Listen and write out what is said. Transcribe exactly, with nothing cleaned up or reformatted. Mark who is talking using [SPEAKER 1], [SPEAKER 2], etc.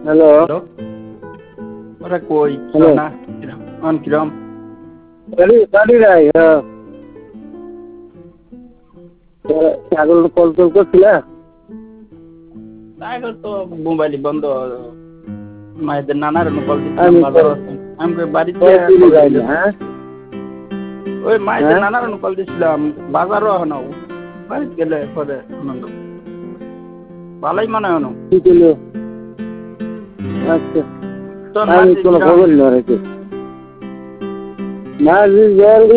[SPEAKER 1] hello
[SPEAKER 2] hello ওরা কই
[SPEAKER 1] hello
[SPEAKER 2] না কিরম অন কিরম
[SPEAKER 1] গাড়ি গাড়ি নাই হ্যাঁ ছাগল কল টল করছিলা
[SPEAKER 2] তাই তো মোবাইল বন্ধ মায়েদের নানার কল দিচ্ছিলাম
[SPEAKER 1] আমি
[SPEAKER 2] ভালো
[SPEAKER 1] তো
[SPEAKER 2] আছেন আমি বাড়িতে
[SPEAKER 1] কয়েকদিনই
[SPEAKER 2] খবর
[SPEAKER 1] যাই
[SPEAKER 2] দিল
[SPEAKER 1] না হ্যাঁ
[SPEAKER 2] ওই মায়েদের
[SPEAKER 1] হ্যাঁ
[SPEAKER 2] নানার কল দিচ্ছিলাম বাজারও এখন বাড়িতে গেলে পরে আনন্দ ভালোই মনে হয়
[SPEAKER 1] কি করলো আচ্ছা
[SPEAKER 2] তোর
[SPEAKER 1] আমি
[SPEAKER 2] মাঝে
[SPEAKER 1] কোনো
[SPEAKER 2] কিরম
[SPEAKER 1] খবর না রেখে মাঝে জল